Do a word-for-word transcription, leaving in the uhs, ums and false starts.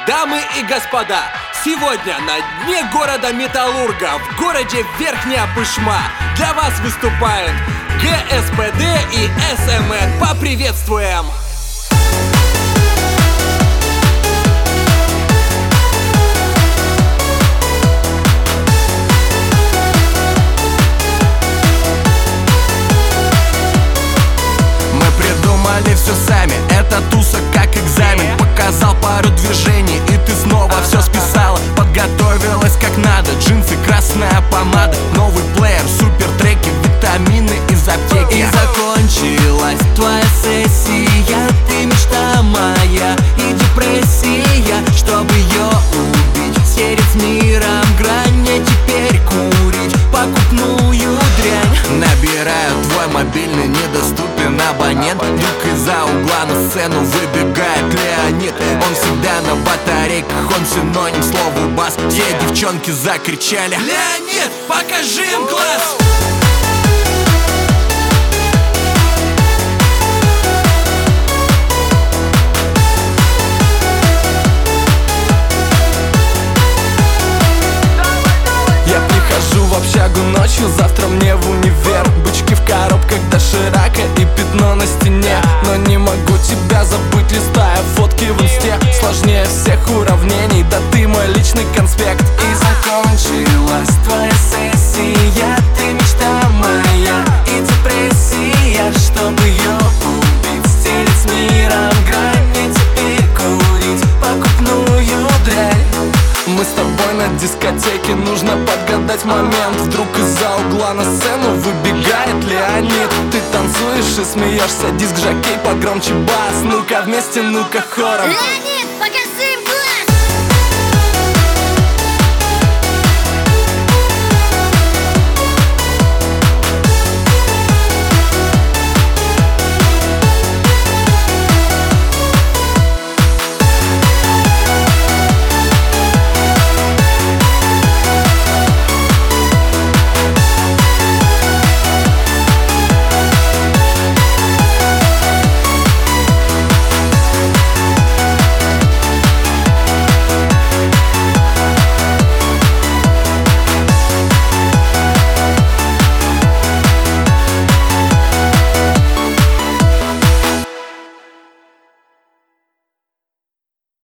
Дамы и господа, сегодня на дне города Металлурга, в городе Верхняя Пышма, для вас выступают ГСПД и СМН. Поприветствуем! Все сами, эта туса как экзамен. Показал пару движений, и ты снова все списала. Подготовилась как надо, джинсы, красная помада, новый плеер, супер треки, витамины из аптеки. И закончилась твоя сессия, ты мечта моя и депрессия. Чтобы ее убить, стереть с миром грань, мне теперь курить покупную дрянь. Набираю твой мобильный, недоступен абонент. Вдруг из-за угла на сцену выбегает Леонид. Он всегда на батарейках, он синоним слову бас. Все девчонки закричали: Леонид, покажи им класс! Я прихожу в общагу ночью, завтра мне в универ. Бычки в коробках, доширака и пятно на стене. Но не могу тебя забыть, листая фотки в инсте. Сложнее всех уравнений, да ты мой личный конспект. И закончилась твоя сессия, ты мечта моя и депрессия. Чтобы ее убить, стереть с миром грань, мне теперь курить покупную дрянь. Мы с тобой на дискотеке, нужно подгадать момент. Вдруг из-за угла на сцену выбегает Леонид. Ты танцуешь и смеешься, диск-жокей погромче бас. Ну-ка вместе, ну-ка хором. Леонид!